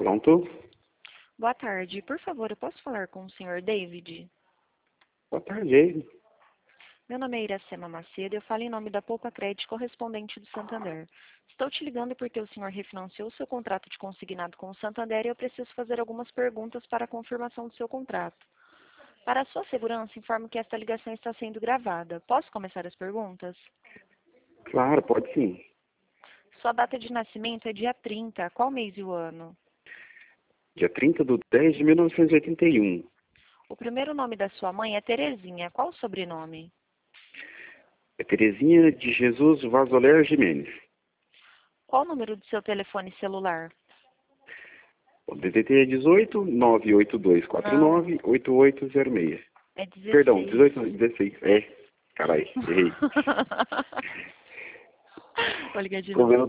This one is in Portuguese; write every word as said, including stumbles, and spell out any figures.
Pronto? Boa tarde. Por favor, eu posso falar com o senhor David? Boa tarde, aí. Meu nome é Iracema Macedo e eu falo em nome da Poupa Crédito correspondente do Santander. Estou te ligando porque o senhor refinanciou seu contrato de consignado com o Santander e eu preciso fazer algumas perguntas para a confirmação do seu contrato. Para a sua segurança, informo que esta ligação está sendo gravada. Posso começar as perguntas? Claro, pode sim. Sua data de nascimento é dia trinta. Qual mês e o ano? Dia trinta de dez de mil novecentos e oitenta e um. O primeiro nome da sua mãe é Terezinha. Qual o sobrenome? É Terezinha de Jesus Vazoler Jimenez. Qual o número do seu telefone celular? O D D T é dezoito, nove oito dois quatro nove, oito oito zero seis. É dezesseis. Perdão, dezoito, não, dezesseis. É, carai, errei. Vou ligar de Tô novo. vendo